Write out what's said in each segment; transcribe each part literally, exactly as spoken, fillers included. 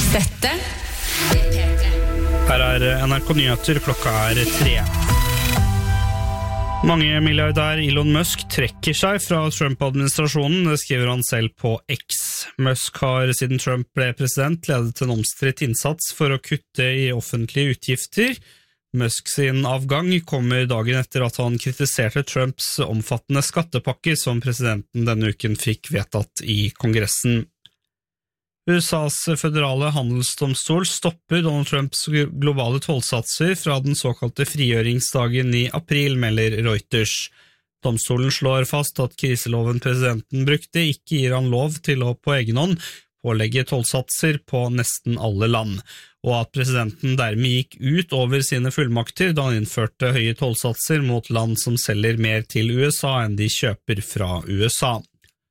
Dette er P tre. Her er N R K Nyheter, klokka er tre. Mange milliardær Elon Musk trekker seg fra Trump-administrasjonen, det skriver han selv på X. Musk har siden Trump ble president ledet en omstridt innsats for å kutte i offentlige utgifter. Musk sin avgang kommer dagen etter at han kritiserte Trumps omfattende skattepakke som presidenten denne uken fikk vedtatt i Kongressen. U S A's føderale handelsdomstol stopper Donald Trumps globale tollsatser fra den såkalte frigjøringsdagen i april, melder Reuters. Domstolen slår fast at kriseloven presidenten brukte ikke gir han lov til å på egen hånd pålegge tollsatser på nesten alle land, og at presidenten dermed gikk ut over sine fullmakter da han innførte høye tollsatser mot land som selger mer til U S A enn de kjøper fra U S A.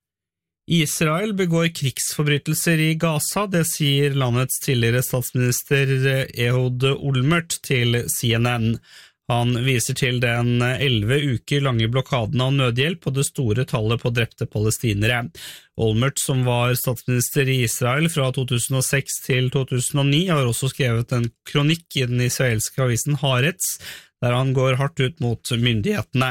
Israel begår krigsforbrytelser i Gaza, det sier landets tidligere statsminister Ehud Olmert til C N N. Han viser til den elleve uker lange blokaden av nødhjelp og det store tallet på drepte palestinere. Olmert, som var statsminister i Israel fra to tusen og seks til to tusen og ni, har også skrevet en kronikk i den israelske avisen Haaretz, der han går hardt ut mot myndighetene.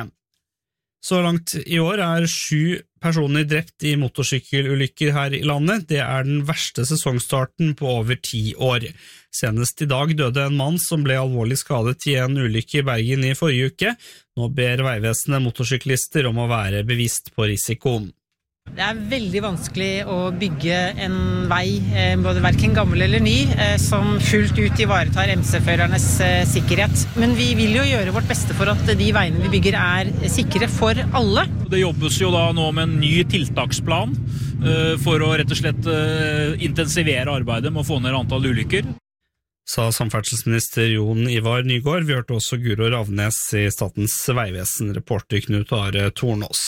Så langt i år er sju personer drept i motorsykkelulykker her i landet. Det er den verste sesongstarten på over ti år. Senest i dag døde en mann som ble alvorlig skadet i en ulykke i Bergen i forrige uke. Nå ber Vegvesenet motorsyklister om å være bevisst på risikoen. Det er veldig vanskelig å bygge en vei, både hverken gammel eller ny, som fullt ut ivaretar M C-førernes sikkerhet. Men vi vil jo gjøre vårt beste for at de veiene vi bygger er sikre for alle. Det jobbes jo da nå med en ny tiltaksplan for å rett og slett intensivere arbeidet med å få ned antall ulykker. Sa samferdselsminister Jon Ivar Nygård. Vi hørte også Guro Ravnes i Statens vegvesen, reporter Knut Are Tornås.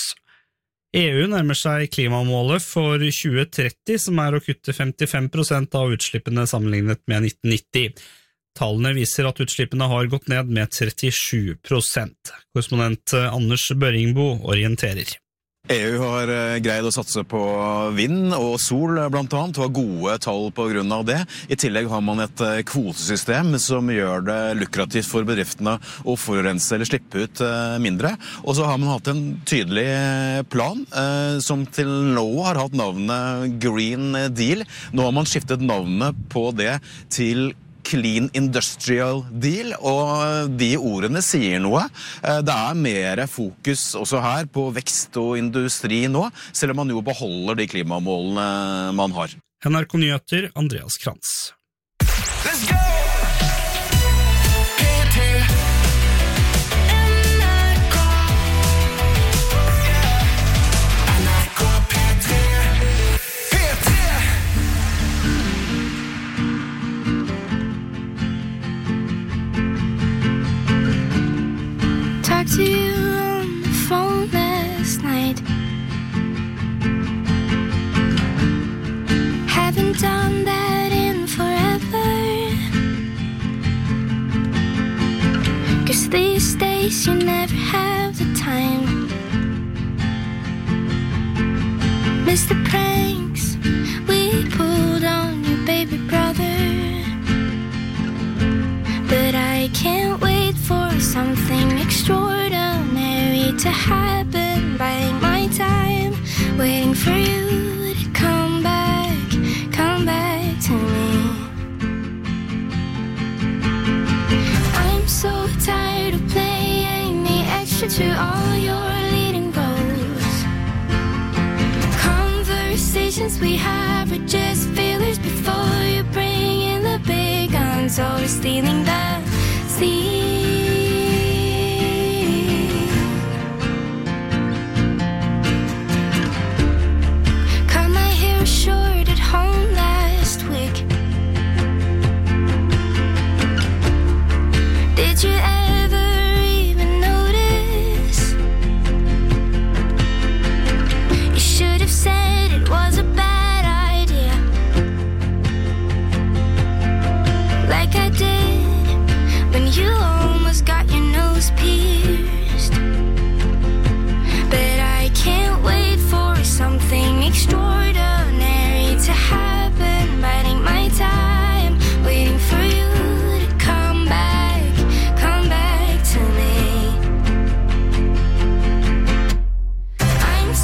E U nærmer seg klimamålet for tjue tretti, som er å kutte femtifem prosent av utslippene sammenlignet med nitten nitti. Tallene viser at utslippene har gått ned med trettisju prosent. Korrespondent Anders Børingbo orienterer. E U har greid å satse på vind og sol blant annet, og har gode tall på grunn av det. I tillegg har man et kvotesystem som gjør det lukrativt for bedriftene å forurense eller slippe ut mindre. Og så har man hatt en tydelig plan som til nå har hatt navnet Green Deal. Nå har man skiftet navnet på det til Clean Industrial Deal, og de ordene sier noe. Det er mer fokus også her på vekst og industri nå, selv om man jo beholder de klimamålene man har. N R K Nyheter, Andreas Krantz. Let's go! Talked to you on the phone last night. Haven't done that in forever. 'Cause these days you never have the time. Miss the pranks we pulled on your baby brother. But I can't wait for something extraordinary to happen. Biding my time, waiting for you to come back, come back to me. I'm so tired of playing the extra to all your leading roles. Conversations we have are just feelers before you bring in the big guns. Always stealing the sea. Did you ever even notice? You should have said it was a bad idea, like I did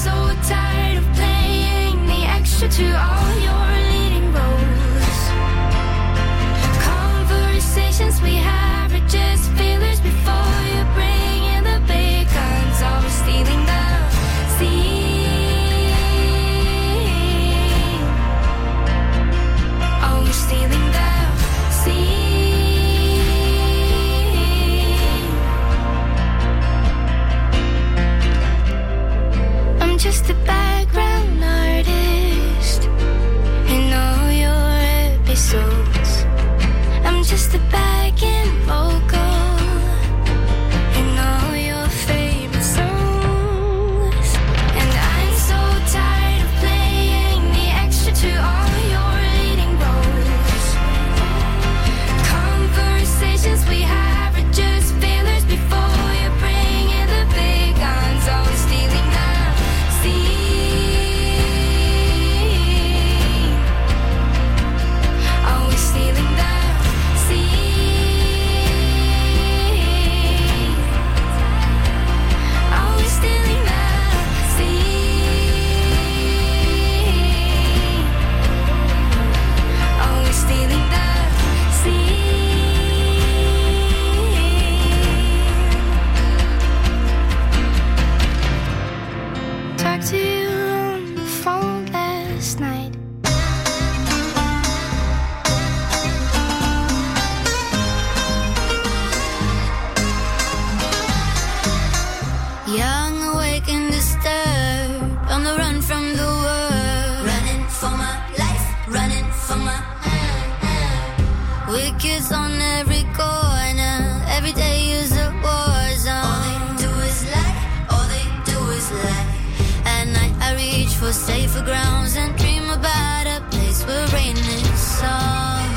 so tired of playing the extra to all your leading roles. Conversations we have are just fillers before you bring in the big guns. Always stealing the scene. Always stealing the scene. I'm just a background artist in all your episodes. I'm just a backing vocal in all your favorite songs. And I'm so tired of playing the extra to all your leading roles. Conversations we have are just fillers before you bring in the big guns. Always stealing the scene. Always stealing the scene. Always stealing the scene. Always stealing the scene. Talked to you on the phone last night. Young, awake and disturbed, on the run from the world. Running for my life, running for my wickets on every corner. Every day is a war zone. All they do is lie, all they do is lie. At night I reach for safer grounds and dream about a place where rain is song.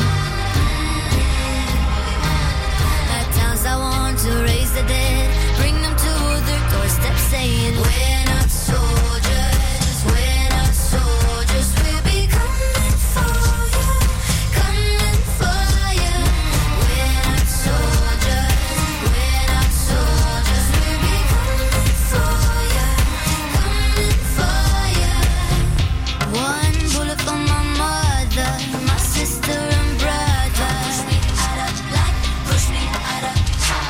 At times I want to raise the dead, bring them to their doorstep saying, we're not soldiers, we're not soldiers, we'll be coming for you, coming for you. We're not soldiers, we're not soldiers, we'll be coming for you, coming for you. One bullet for my mother, my sister and brother. Push me out of life, push me out of.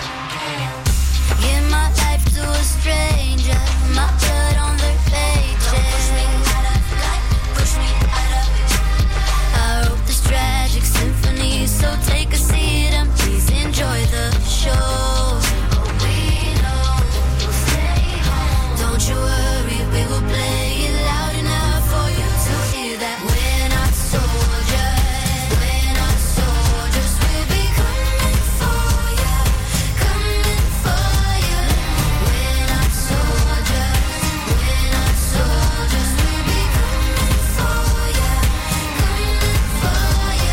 Give my life to a stranger, my blood on their paycheck. Push me out of life, push me out of. I wrote this tragic symphony, so take a seat and please enjoy the show. We know we'll stay home. Don't you worry, we will play it loud enough for you to hear that. We're not soldiers, we're not soldiers, we'll be coming for you, coming for you. We're not soldiers, we're not soldiers, we'll be coming for you, coming for you.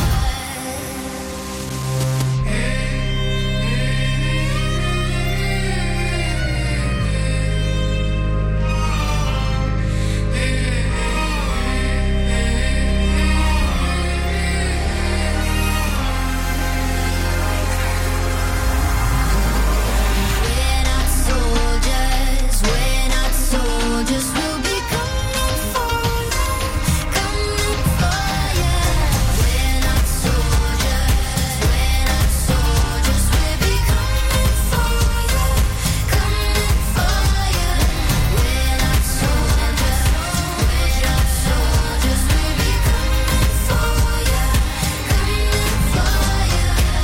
We're not soldiers, we're not soldiers, we'll be coming for you, coming for you. We're not soldiers, we're not soldiers, we'll be coming for you, coming for you. We're not soldiers, we're not soldiers, we'll be coming for you, coming for you.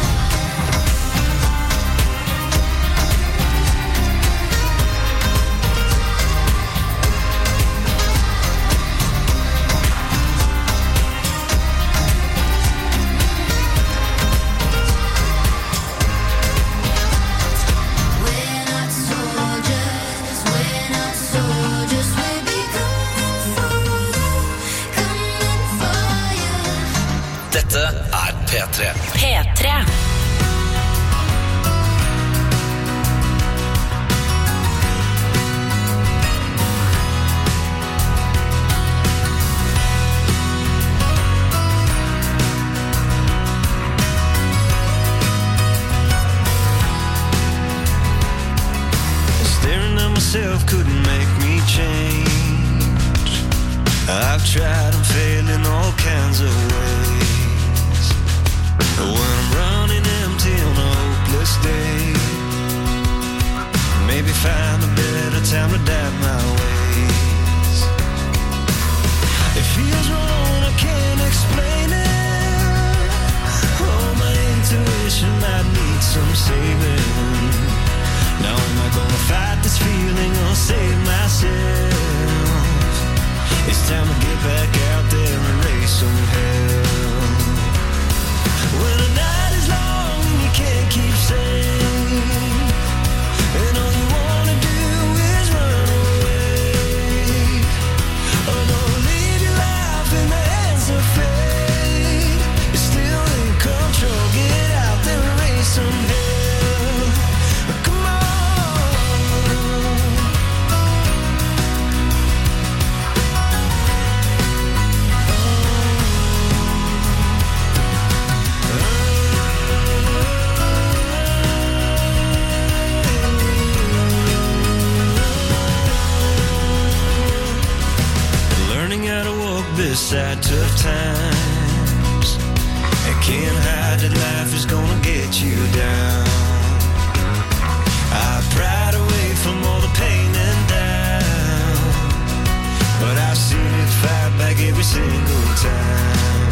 We're not soldiers, we're not soldiers, we'll be coming for you, coming for you. Dette er P tre. P tre. Staring at myself couldn't make me change. tried, I'm failing all kinds of ways. When I'm running empty on a hopeless day, maybe find a better time to adapt my ways. It feels wrong, I can't explain it. Oh, my intuition might need some saving. Now am I gonna fight this feeling or save myself? It's time to get back out there and raise some hell. When the night is long and you can't keep safe, and all you wanna do is run away. Oh, don't leave your life in the hands of fate. You're still in control, get out there and raise some hell. Come on. Learning how to walk beside tough times. I can't hide that life is gonna get you down. I pried away from all the pain and doubt, but I've seen it fight back every single time.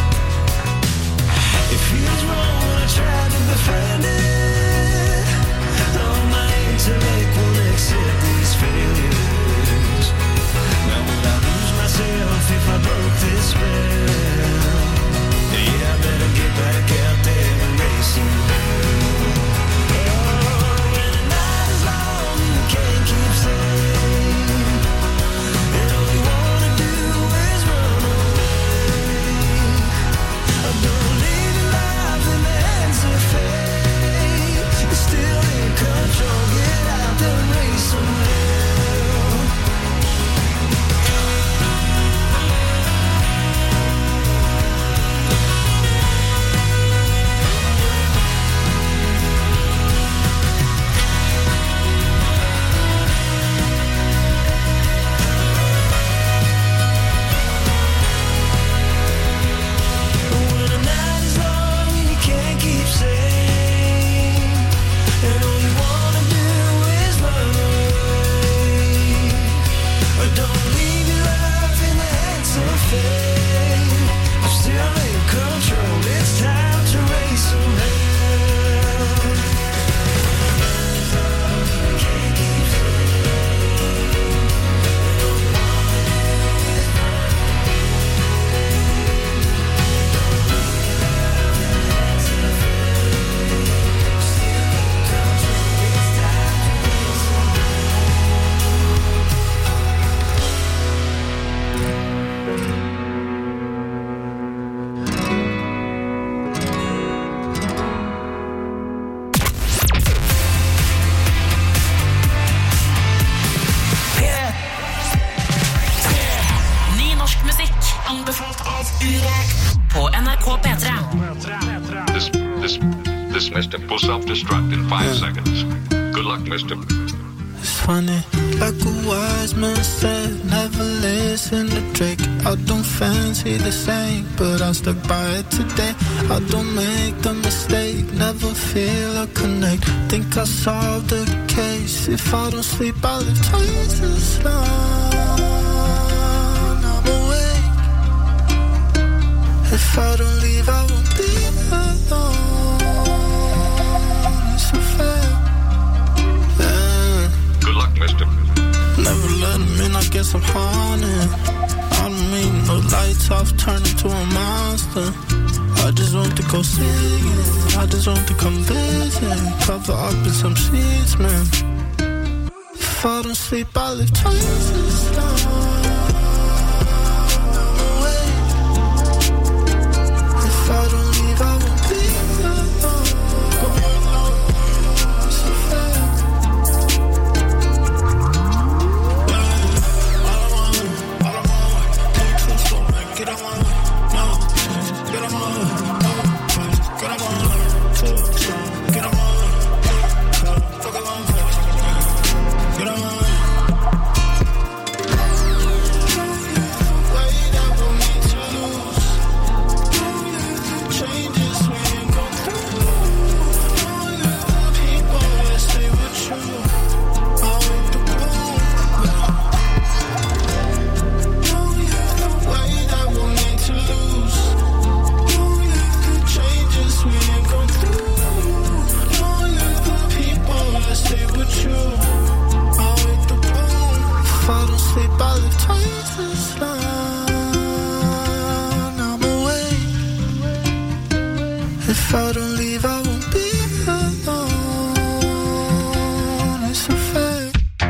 It feels wrong when I try to befriend it. Oh, my intellect won't accept these failures. Now would I lose myself if I broke this spell? Yeah, I better get back out there and raise some hell. Oh, when the night is long and you can't keep safe, and all you wanna do is run away. Oh, don't leave your life in the hands of fate. You're still in control, get out there and raise some hell. When the night is long and you can't keep safe, and all you wanna do is run away. But don't leave your life in the hands of fate. I'm still in control, it's time to raise some hell. Can't keep Ny norsk musikk anbefalt av Urek på N R K P tre. This, this, this, mister will self-destruct in five seconds. Good luck, mister. It's funny, like a wise man said, never listen to Drake. I don't fancy the same, but I stuck by it today. I don't make the mistake, never feel a connect. Think I solved the case. If I don't sleep, I live twice as long. I'm awake. If I don't leave, I won't be alone. It's a fact. Yeah. Good luck, mister. Never let him in, I guess I'm haunted. I don't mean no lights off, turn into a monster. I just want to go see it, I just want to come visit. Cover up in some sheets, man. If I don't sleep, I live twice as long. I'm awake. If I don't leave, I won't be alone. It's a fact. Get on my no, get on my no, get on my get on my fuck on my get on my If I don't leave, I won't be alone. It's a fact.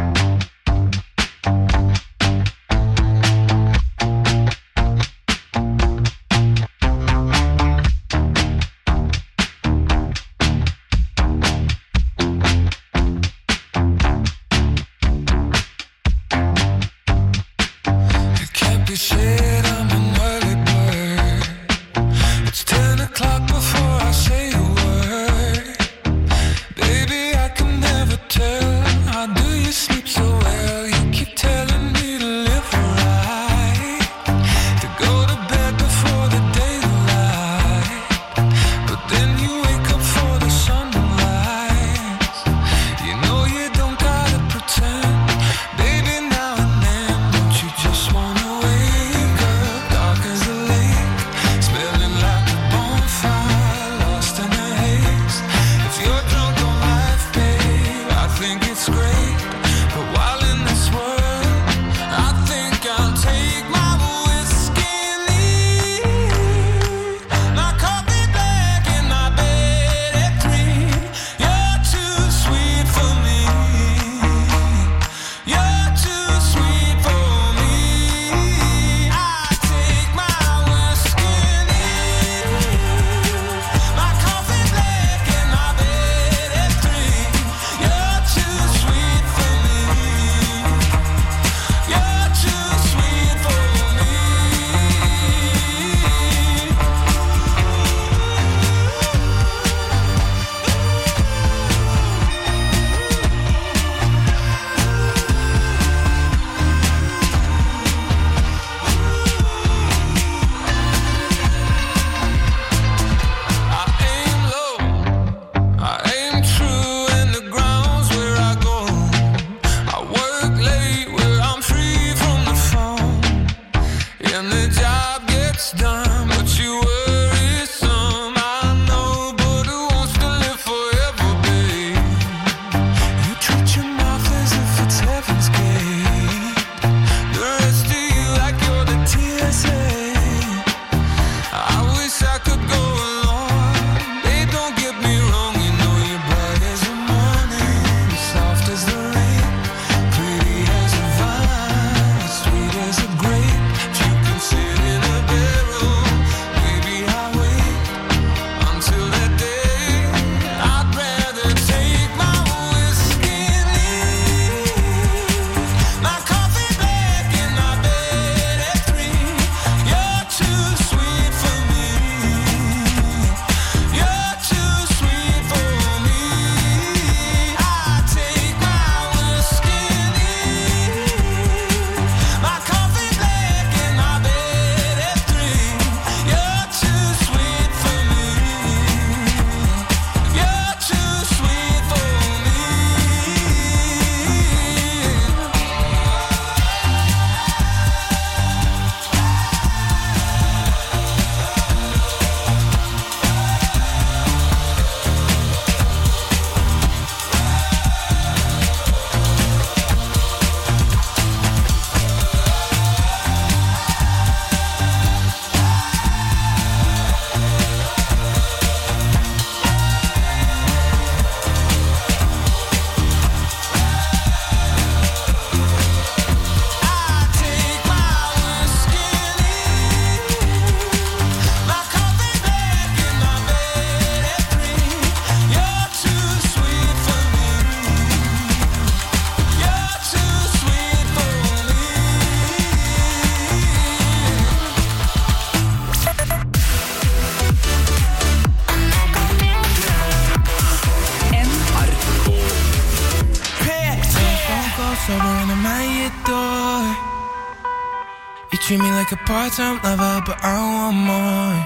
treat me like a part-time lover, but I want more.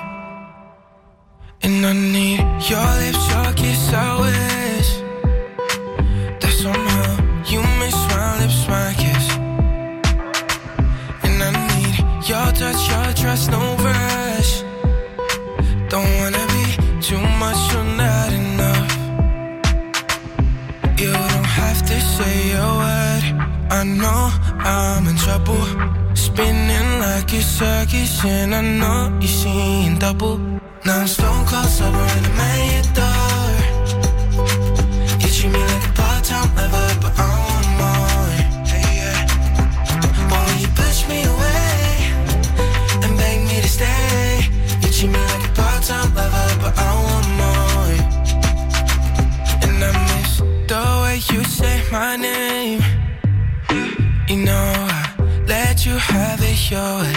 And I need your lips, your kiss, I wish that somehow you miss my lips, my kiss. And I need your touch, your trust, no rush. Don't wanna be too much, you're not enough. You don't have to say a word. I know I'm in trouble, spinning like a circus, and I know you're seeing double. Now I'm stone cold sober and I'm at your door. You treat me like a part-time lover, but I want more. Hey, yeah. Why don't you push me away and beg me to stay? You treat me like a part-time lover, but I want more. And I miss the way you say my name. You know I let you have it your way.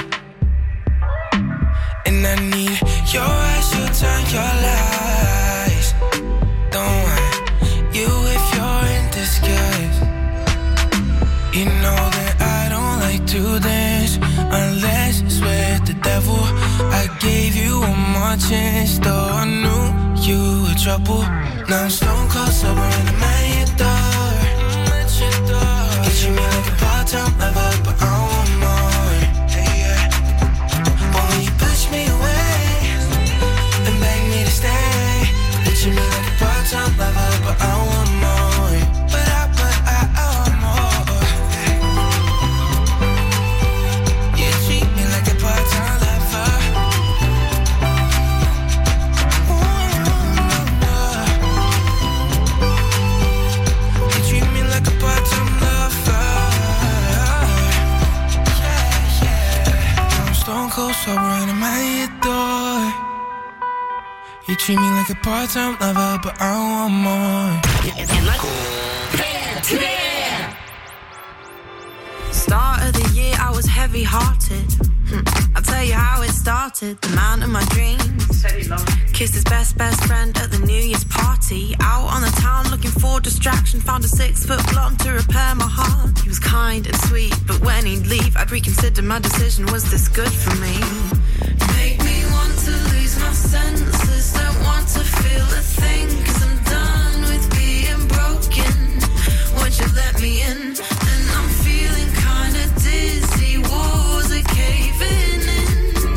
And I need your eyes, you turn your lies. Don't want you if you're in disguise. You know that I don't like to dance unless it's with the devil. I gave you one more chance, though I knew you were trouble. Now I'm stone cold sober and I'm at your door. You treat me like a part-time lover, but I want more. Hey, yeah. Why don't you push me away and beg me to stay? You treat me like a part-time lover, but I want more. But I, but I, I want more. You treat me like a part-time lover. You treat me like a part-time lover. Yeah, yeah. I'm stone cold sober and I'm at your door. You treat me like a part-time lover, but I want more. Start of the year, I was heavy-hearted. Hm. I'll tell you how it started. The man of my dreams kissed his best, best friend at the New Year's party. Out on the town looking for distraction. Found a six-foot blonde to repair my heart. He was kind and sweet, but when he'd leave, I'd reconsider my decision. Was this good for me? Make me want to lose my senses. Don't want to feel a thing, 'cause I'm done with being broken. Won't you let me in? And I'm feeling kinda dizzy. Walls are caving in.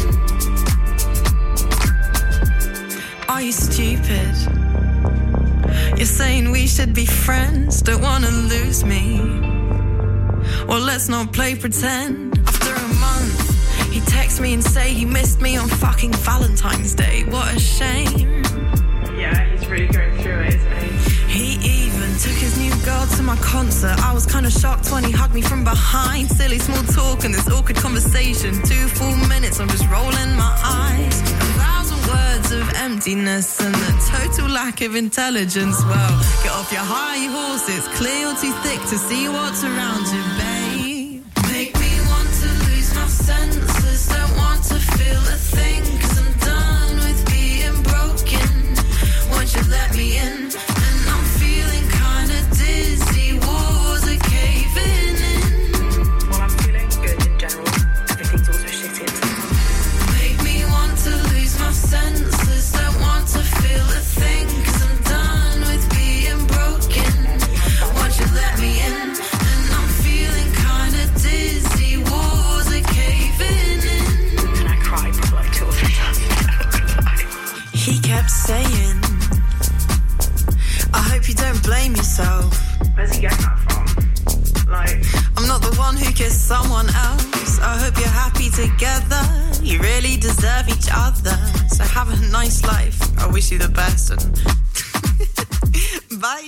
Are you stupid? You're saying we should be friends. Don't wanna lose me. Well, let's not play pretend. After a month, he texts me and say he missed me on fucking Valentine's Day. What a shame. Yeah, he's really going through it, isn't he? He even took his new girl to my concert. I was kind of shocked when he hugged me from behind. Silly small talk and this awkward conversation. Two full minutes, I'm just rolling my eyes. A thousand words of emptiness and the total lack of intelligence. Well, get off your high horse, it's clear you're too thick to see what's around you, babe. Make me want to lose my senses. Don't want to feel a thing, 'cause I'm done with being broken. Won't you let me in? And I'm feeling kinda dizzy. Walls are caving in. Well, I'm feeling good in general. Everything's also shitty. Make me want to lose my senses. Don't want to feel a thing, 'cause I'm done with being broken. Won't you let me in? And I'm feeling kinda dizzy. Walls are caving in. And I cried for like two or three times. He kept saying, I hope you don't blame yourself. Where's he getting that from? Like, I'm not the one who kissed someone else. I hope you're happy together. You really deserve each other. So have a nice life. I wish you the best and bye.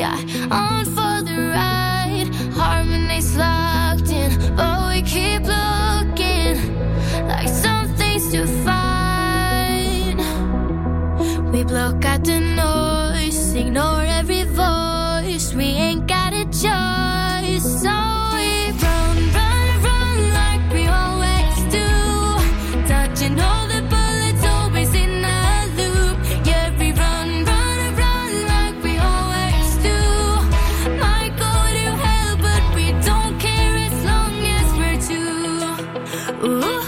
yeah, on for the ride. Harmony's locked in, but we keep looking like something's to find. We block out the noise, ignore every voice. We ain't got a choice, so we run, run, run like we always do. Touching all the bullets, always in a loop. Yeah, we run, run, run like we always do. Might go to hell, but we don't care as long as we're two. Ooh,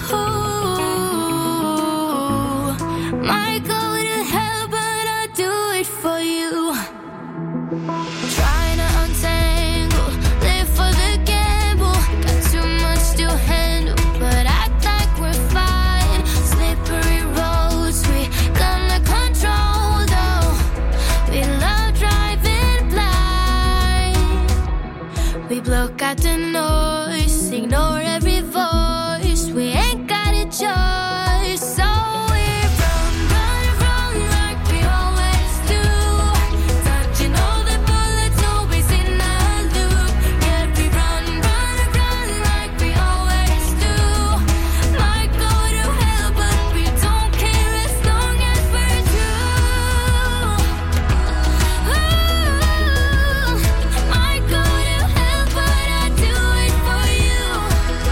might go to hell, but I'll do it for you. Trying to untangle, live for the gamble. Got too much to handle, but act like we're fine. Slippery roads, we gonna control though. We love driving blind. We block out the noise, ignore every voice. We ain't got a choice, so we run, run, run like we always do. Touching all the bullets, always in a loop. Yeah, we run, run, run like we always do. Might go to hell, but we don't care as long as we're two. Ooh, might go to hell, but I do it for you.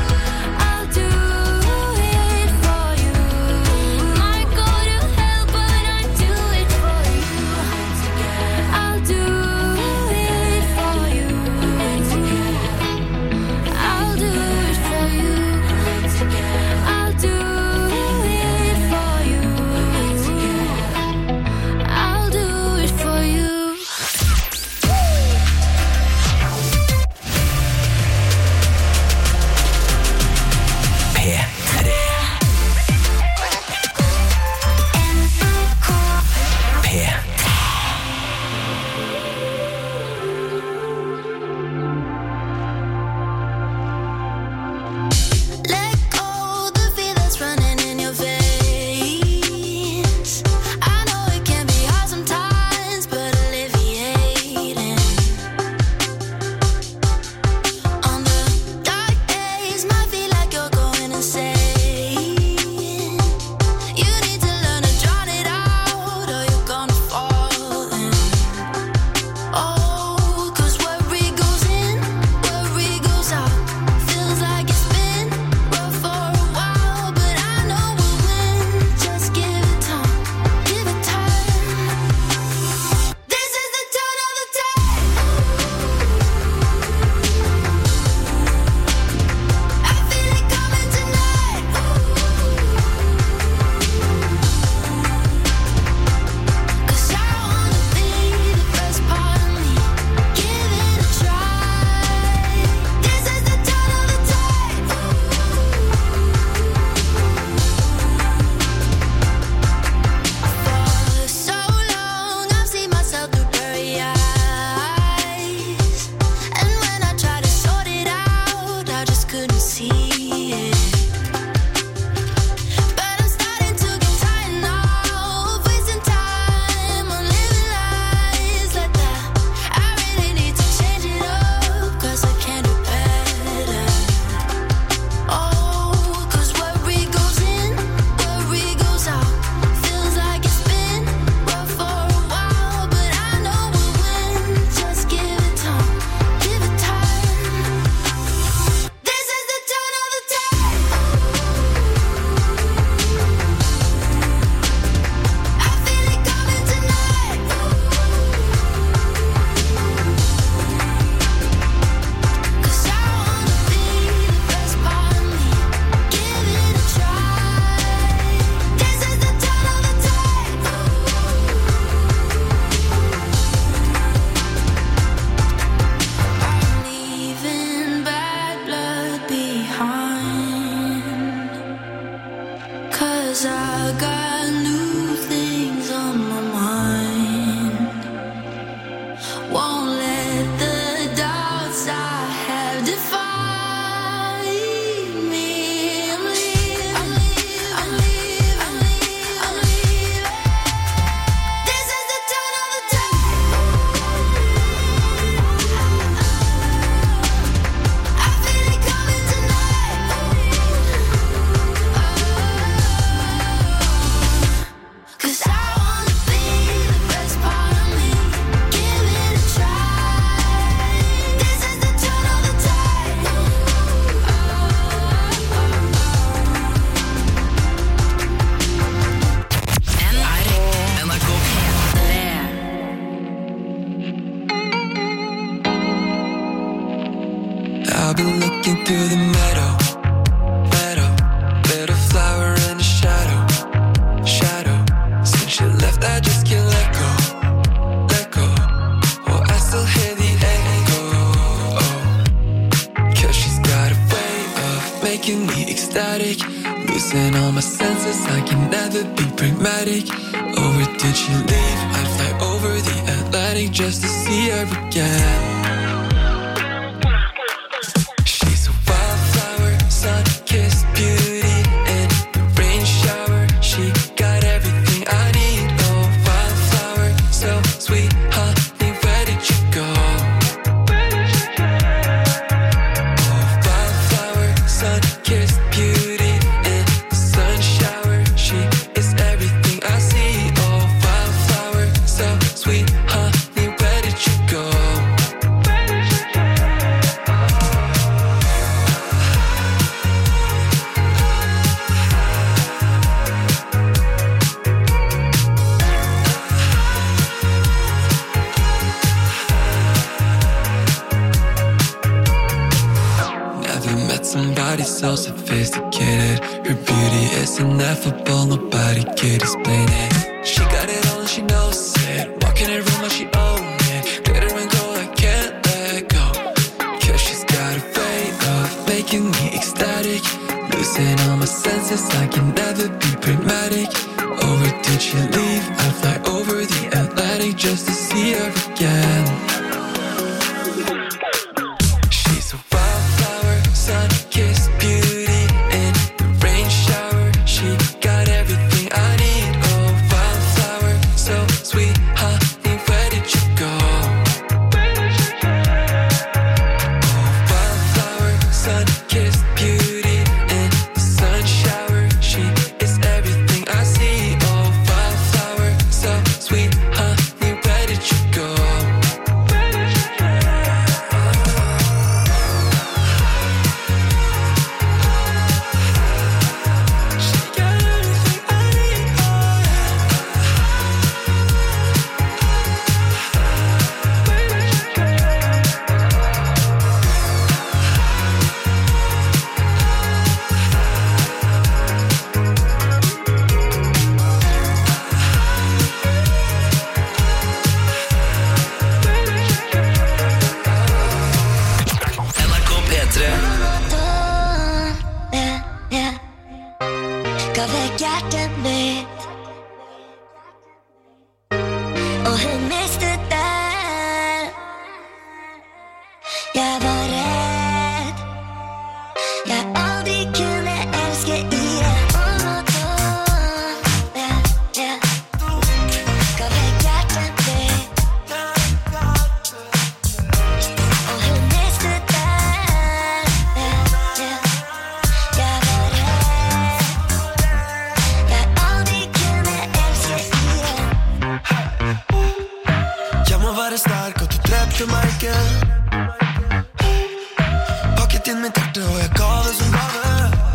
I've been looking through the meadow, meadow, little flower in the shadow, shadow. Since you left, I just can't let go, let go. Oh, I still hear the echo, oh, 'cause she's got a way of making me ecstatic, losing all my senses. I can never be pragmatic. Oh, where did she leave? I'd fly over the Atlantic just to see her again. She's a wildflower, sun-kissed beauty in the rain shower. She got everything I need. Oh, wildflower, so sweet, honey, where did you go? Oh, wildflower, sun-kissed beauty in the sun shower. She is everything I see. Oh, wildflower, so sweet, honey, where did you go? Never met somebody so sophisticated. Her beauty is ineffable, nobody could explain it. She got it all and she knows it. Walking in a room like she owned it. Glitter and gold, I can't let go. 'Cause she's got a way of making me ecstatic, losing all my senses. I can never be pragmatic. Oh, where did she leave? I'd fly over the Atlantic just to see her again. She's a wildflower, sun-kissed beauty in the rain shower. She got everything I need. Oh, wildflower, so sweet, honey, where did you go? Oh, wildflower, sun-kissed beauty in the sun shower. She is everything I see. Oh, wildflower, so sweet, honey, where did you go? She got everything I need. N R K P tre. Ga vekk hjertet mitt, og hun mistet det. Jeg var redd, jeg aldri kunne elske igjen. Ga vekk hjertet mitt, og hun mistet det. Jeg var redd, jeg aldri kunne elske igjen. Jeg må være sterk, og du drepte meg ikke. Pakket inn mitt hjerte, og jeg ga det som gave.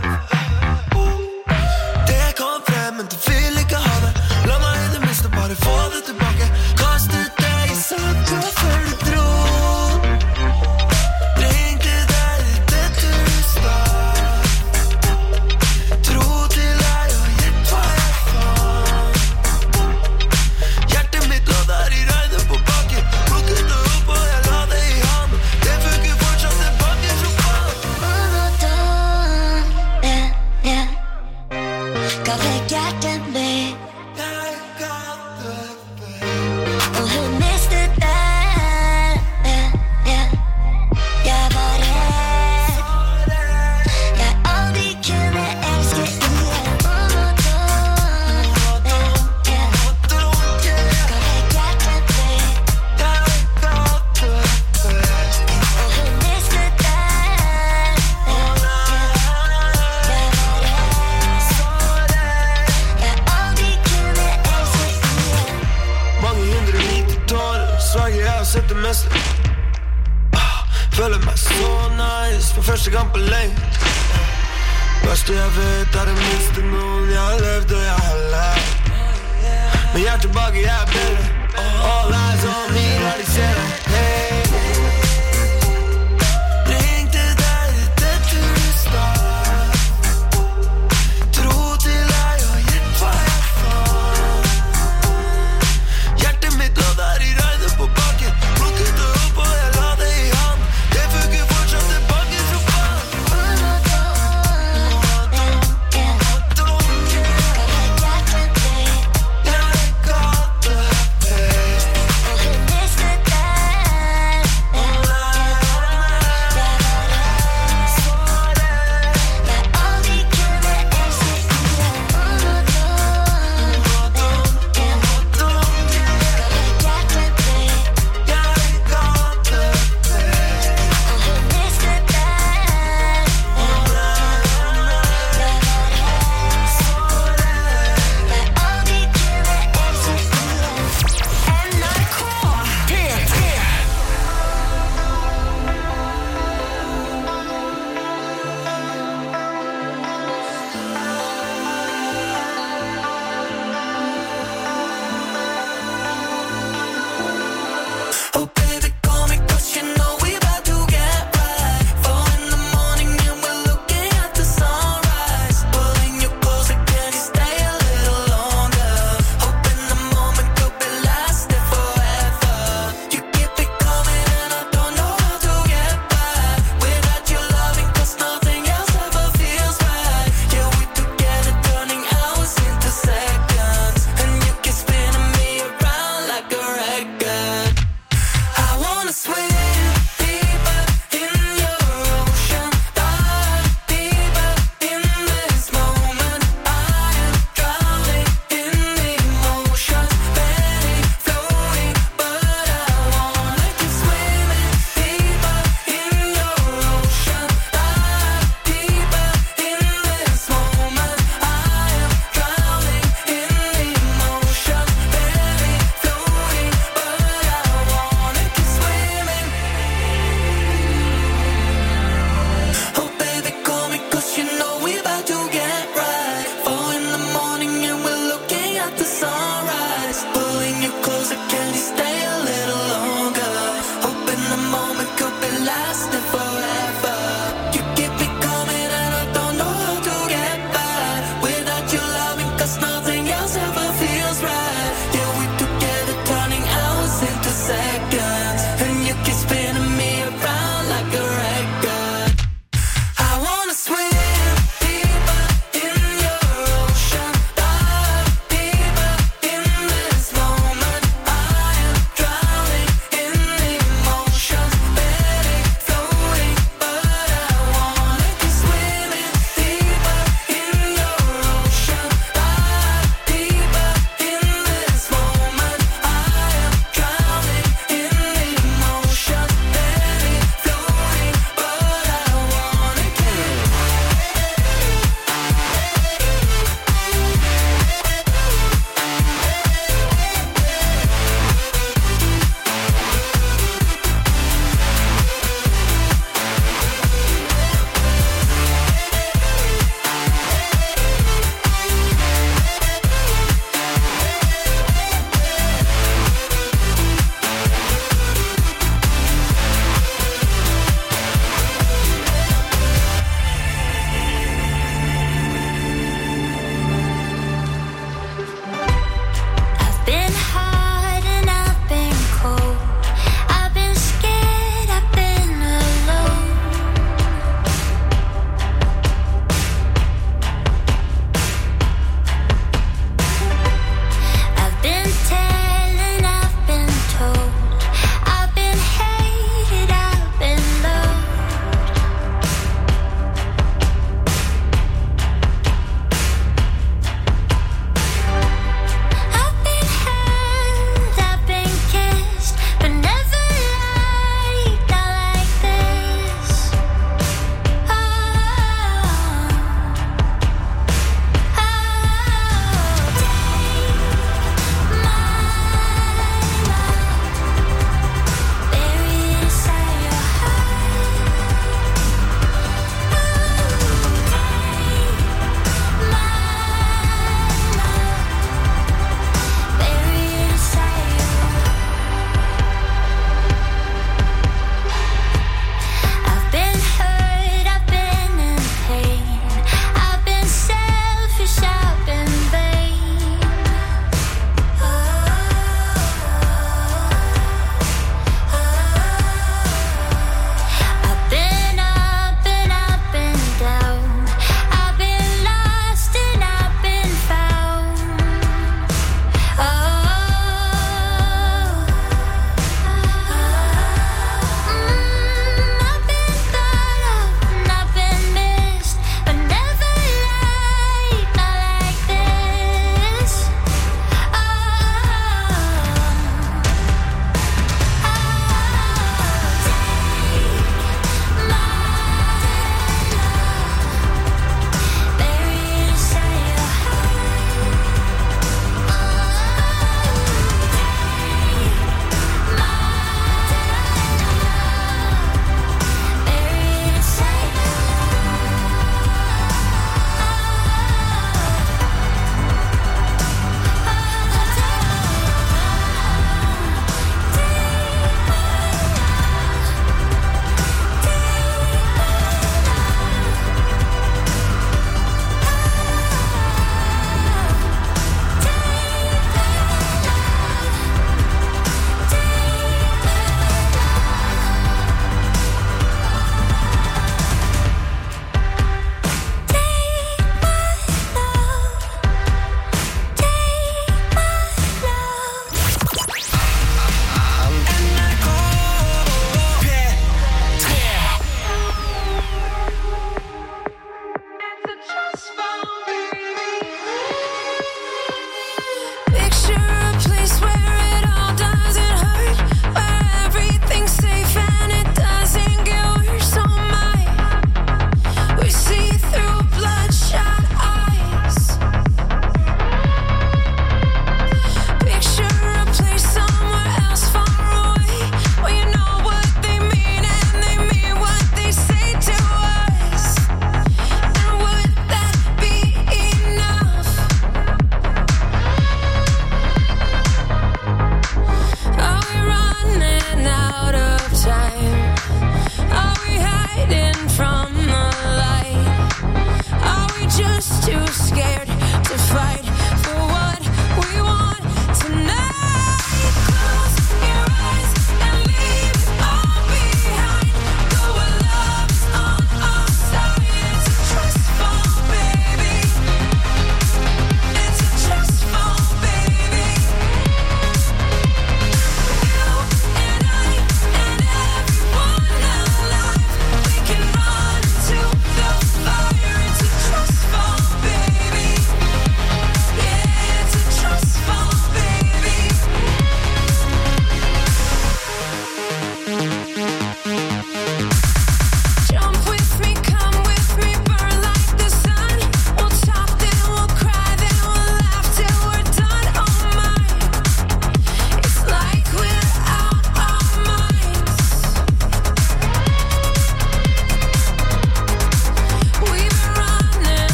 Det kom frem, men du vil ikke ha det. La meg i det minste bare få det tilbake. Kastet deg i saka før du dro. Ringte deg litt etter du stakk. Tro til deg og gjett hva jeg fant. Hjertet mitt lå der i regnet på bakken. Plukket det opp og jeg la det i hånden. Det funker fortsatt tilbake som faen. Monoton, yeah, yeah. Ga vekk hjertet mitt, og hun mistet det. Yeah, yeah. Jeg var redd, jeg aldri kunne elske igjen. Monoton, yeah, yeah. Ga vekk hjertet mitt, og hun mistet det. Yeah, yeah. Jeg var redd, jeg aldri kunne elske igjen. Mange hundre liter tårer, sverger jeg har sett det meste. Ah, Føler meg så nice for første gang på lenge. Verste jeg vet er å miste noen jeg har levd og jeg har lært. Men jeg er tilbake, jeg er bedre. All eyes on me når de ser deg. Hey. Ringte deg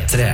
tre.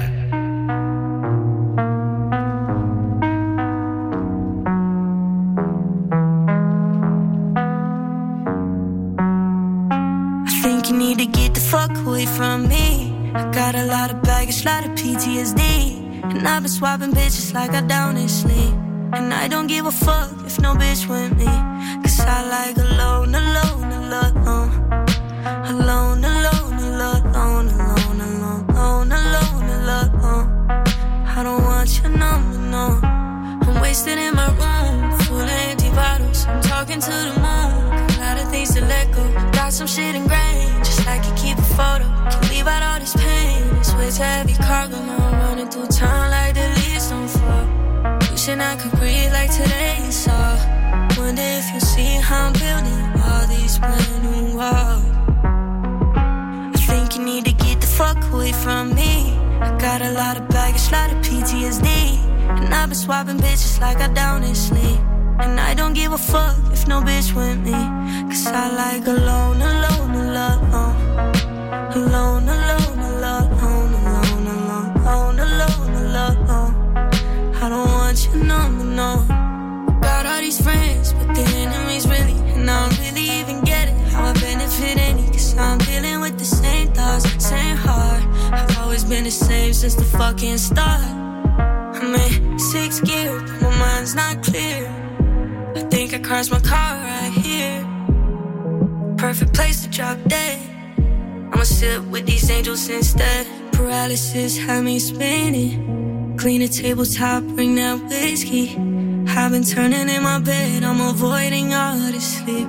Think you need to get the fuck away from me. I got a lot of baggage, lot of P T S D, and I've been swapping bitches like I down and sleep. And I don't give a fuck if no bitch with me, cause I like alone, alone, alone. Alone, alone, alone, alone, alone, alone, alone, alone. I don't want your number, no. I'm wasted in my room, full of empty bottles. I'm talking to the moon, a lot of things to let go. Got some shit ingrained, just like you keep a photo. Can't leave out all this pain, it's way too heavy cargo. Now I'm running through town like the leaves don't fall. Wishing I could breathe like today is all. Wonder if you see how I'm building all these brand new walls. I think you need to get the fuck away from me. I got a lot of baggage, lot of P T S D, and I've been swapping bitches like I down and sleep. And I don't give a fuck if no bitch with me, cause I like alone, alone, alone. Alone, alone, alone, alone, alone, alone, alone, alone. I don't want your number, no. Got all these friends, but the enemies really, and I don't really even get it, how I benefit any, cause I'm dealing with the same thoughts, same heart. I've always been the same since the fucking start. I'm in sixth gear, but my mind's not clear. I think I crashed my car right here. Perfect place to drop dead. I'ma sit with these angels instead. Paralysis had me spinning. Clean the tabletop, bring that whiskey. I've been turning in my bed, I'm avoiding all this sleep.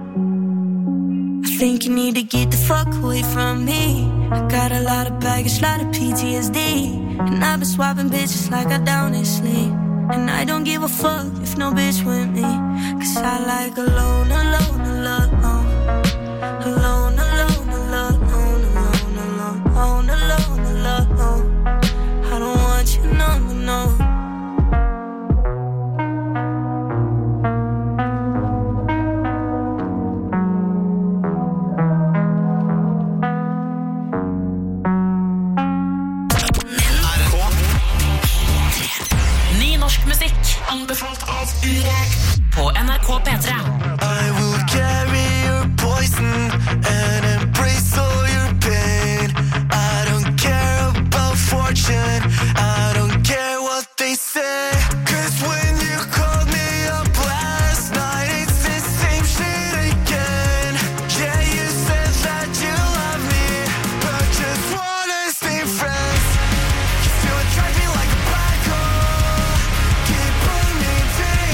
I think you need to get the fuck away from me. I got a lot of baggage, lot of P T S D, and I've been swapping bitches like I down and sleep. And I don't give a fuck if no bitch with me, cause I like alone, alone, alone. Alone, alone, alone, alone, alone, alone, alone. I don't want your number, no. Ny norsk musikk, anbefalt av Urek på N R K P tre. I will carry your poison and embrace all your pain. I don't care about fortune, I don't care what they say. Cause when you called me up last night, it's the same shit again. Yeah, you said that you love me, but just wanna stay friends. You still attract me like a black hole, keep pulling me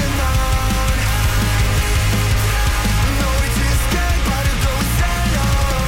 down. No, it's just scared by the ghost and all.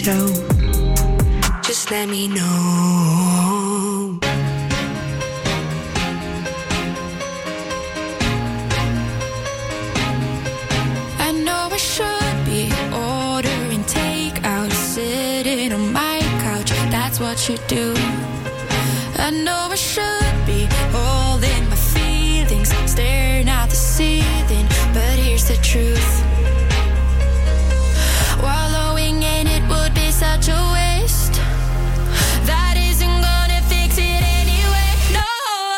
show. Just let me know. I know I should be ordering takeout, sitting on my couch, that's what you do. I know I should be holding my feelings, staring at the ceiling, but here's the truth. Wallowing in it would be such a waste. That isn't gonna fix it anyway. No.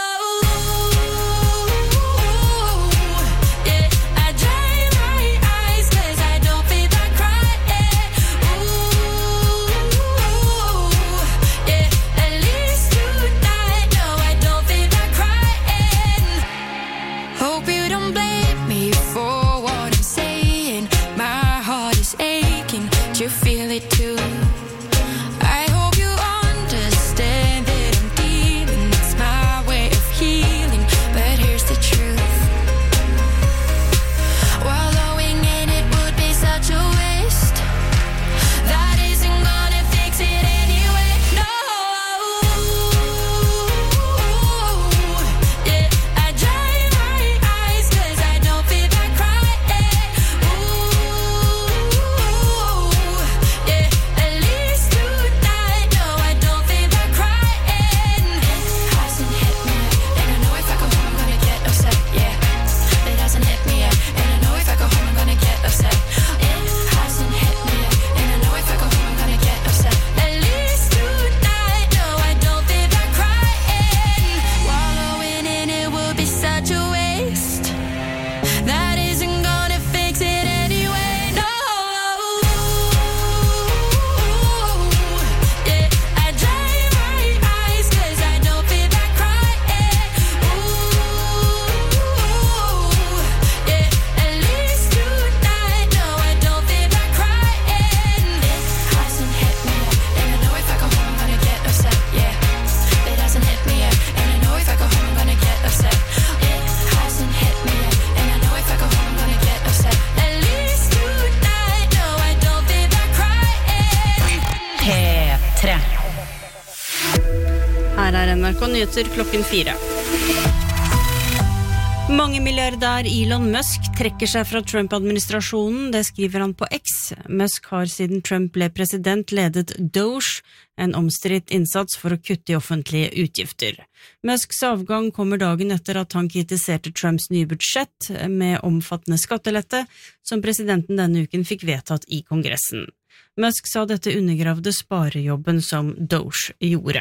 Yeah, I dry my eyes 'cause I don't feel like crying. Ooh, yeah, at least tonight. No, I don't feel like crying. Hope you don't blame me for what I'm saying. My heart is aching. Do you feel it too? I hope you understand that I'm dealing. It's my way of healing, but here's the truth. Wallowing in it would be such a waste. That isn't gonna fix it anyway. No. Yeah, I dry my eyes 'cause I don't feel like crying. Ooh, yeah, at least tonight. No, I don't feel like crying. It hasn't hit me yet, and I know if I go home I'm gonna get upset. Yeah, it hasn't hit me yet, and I know if I go home I'm gonna get upset. It hasn't hit me yet, and I know if I go home I'm gonna get upset. At least tonight. No, I don't feel like crying. Wallowing in it would be such a waste. That isn't gonna fix it anyway. No. Yeah, I dry my eyes 'cause I don't feel like crying. Ooh, yeah, at least tonight. No, I don't feel like crying. It hasn't hit me yet, and I know if I go home I'm gonna get upset. Yeah, it hasn't hit me yet, and I know if I go home I'm gonna get upset. It hasn't hit me yet, and I know if I go home I'm gonna get upset. At least tonight. No, I don't feel like crying. P tre. Her er N R K Nyheter klokken fire. Mange milliardær Elon Musk trekker seg fra Trump-administrasjonen, det skriver han på X. Musk har siden Trump ble president ledet Doge, en omstridt innsats for å kutte i offentlige utgifter. Musks avgang kommer dagen etter at han kritiserte Trumps nye budsjett med omfattende skattelette, som presidenten denne uken fikk vedtatt i Kongressen. Musk sa dette undergravde sparejobben som Doge gjorde.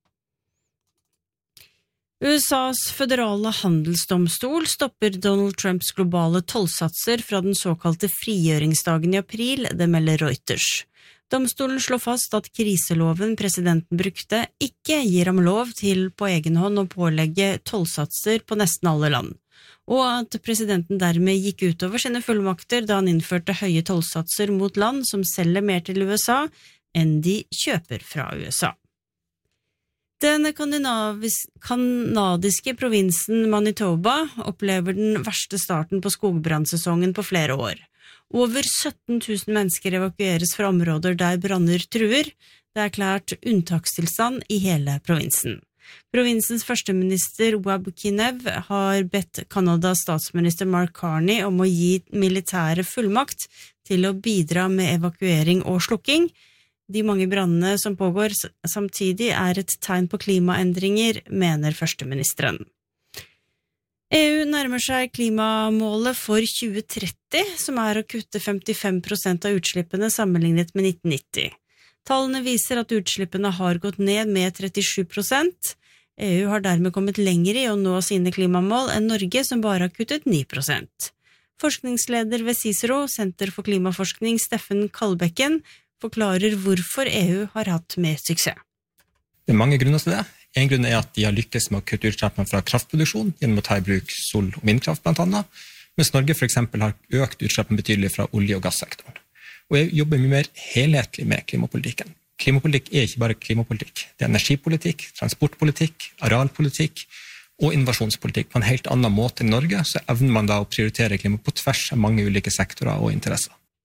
U S A's føderale handelsdomstol stopper Donald Trumps globale tollsatser fra den såkalte frigjøringsdagen i april, det melder Reuters. Domstolen slår fast at kriseloven presidenten brukte ikke gir ham lov til på egen hånd å pålegge tollsatser på nesten alle land, og at presidenten dermed gikk utover sine fullmakter da han innførte høye tollsatser mot land som selger mer til U S A enn de kjøper fra U S A. Den kanadiske provinsen Manitoba opplever den verste starten på skogbrannsesongen på flere år. Over sytten tusen mennesker evakueres fra områder der branner truer. Det er erklært unntakstilstand i hele provinsen. Provinsens førsteminister Wab Kinev har bedt Kanadas statsminister Mark Carney om å gi militære fullmakt til å bidra med evakuering og slukking. De mange brannene som pågår samtidig er et tegn på klimaendringer, mener førsteministeren. E U nærmer seg klimamålet for tjue tretti, som er å kutte femtifem prosent av utslippene sammenlignet med nitten nitti. Tallene viser at utslippene har gått ned med trettisju prosent. E U har dermed kommet lenger i å nå sine klimamål enn Norge, som bare har kuttet ni prosent. Forskningsleder ved Cicero, Senter for klimaforskning, Steffen Kalbekken, forklarer hvorfor E U har hatt mer suksess. Det er mange grunner til det. En grunn er at de har lykkes med å kutte utslippene fra kraftproduksjon gjennom å ta i bruk sol- og vindkraft blant annet, mens Norge for eksempel har økt utslippene betydelig fra olje- og gassektoren. Og jeg jobber mye mer helhetlig med klimapolitikken. Klimapolitikk er ikke bare klimapolitikk. Det er energipolitikk, transportpolitikk, arealpolitikk og innovasjonspolitikk. På en helt annen måte enn Norge så evner man da å prioritere klima på tvers av mange ulike sektorer og interesser.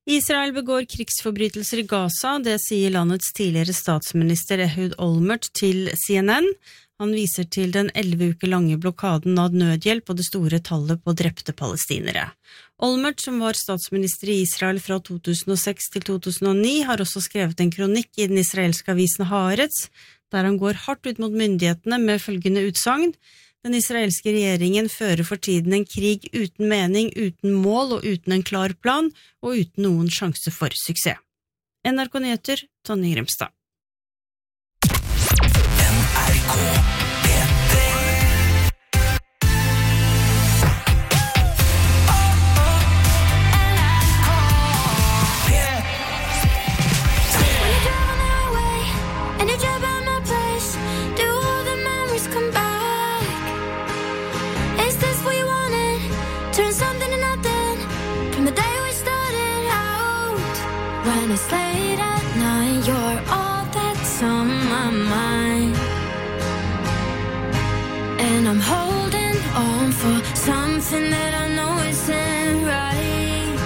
Israel begår krigsforbrytelser i Gaza, det sier landets tidligere statsminister Ehud Olmert til C N N. Han viser til den elleve uker lange blokaden av nødhjelp og det store tallet på drepte palestinere. Olmert, som var statsminister i Israel fra to tusen og seks til to tusen og ni, har også skrevet en kronikk i den israelske avisen Haaretz, der han går hardt ut mot myndighetene med følgende utsagn: Den israelske regjeringen fører for tiden en krig uten mening, uten mål og uten en klar plan, og uten noen sjanse for suksess. N R K Nyheter, Tonje Grimstad. N R K P When it's late at night, you're all that's on my mind. And I'm holding on for something that I know isn't right.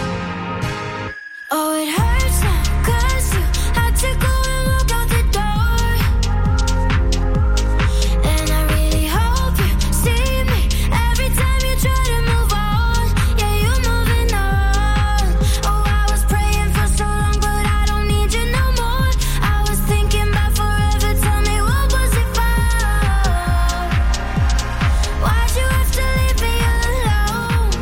Oh, it hurts now, cause you had to go and walk out the door. And I really hope you see me every time you try to move on. Yeah, you're moving on. Oh, I was praying for so long, but I don't need you no more. I was thinking about forever, tell me what was it for? Why'd you have to leave me alone?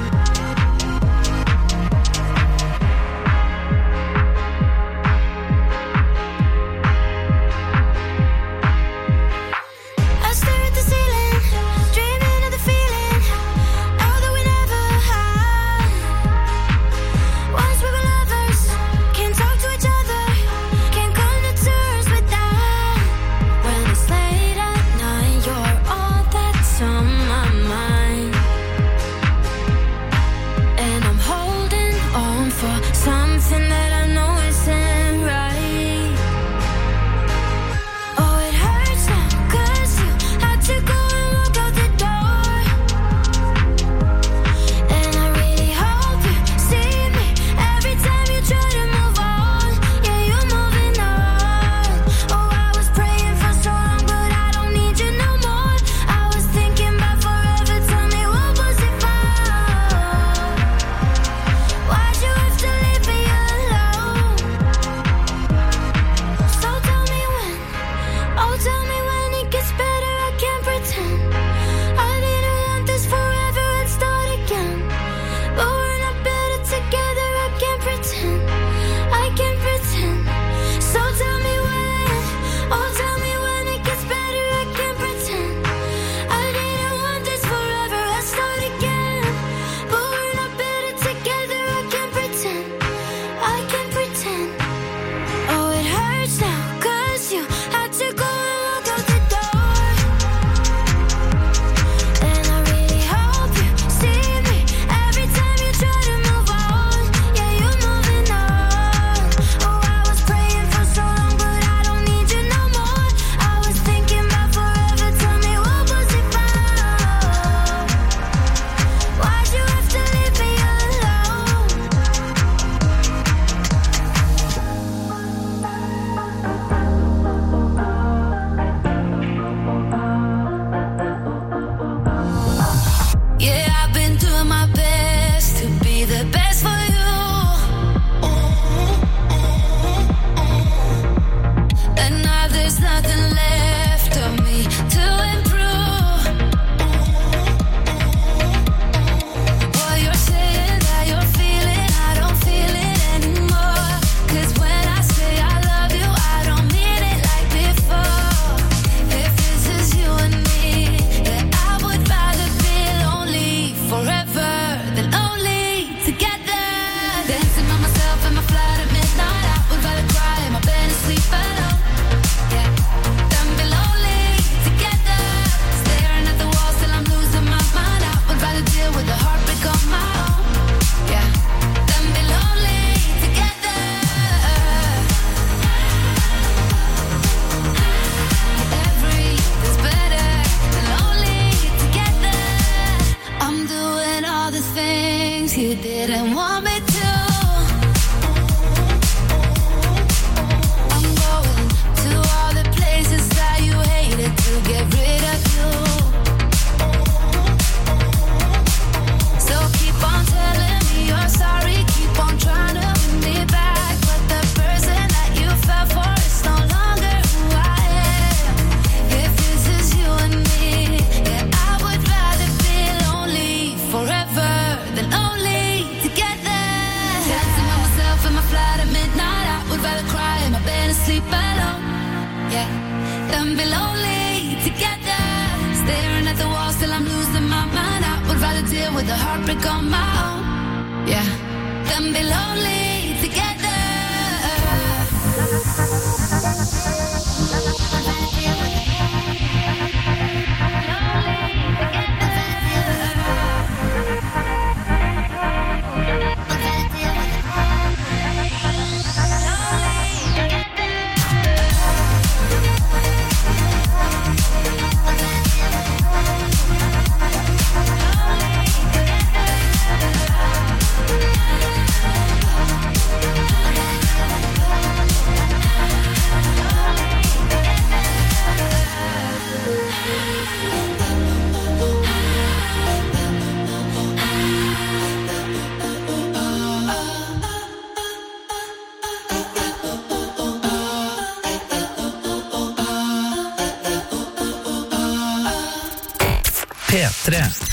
I stare at the ceiling, dreaming of the feeling, all that we never had. Once we were lovers, can't talk to each other, can't come to terms with that. When it's late at night, you're all that's on my mind. And I'm holding on for something that I know isn't right. Oh, it hurts now, cause you had to go and walk out the door. And I really hope you see me every time you try to move on. Yeah, you're moving on. Oh, I was praying for so long, but I don't need you no more. I was thinking about forever, tell me what was it for? Why'd you have to leave me flight at midnight, I would rather cry in my bed and sleep alone. Yeah, than be lonely together, staring at the wall till I'm losing my mind. I would rather deal with the heartbreak on my own. Yeah, than be lonely together. P tre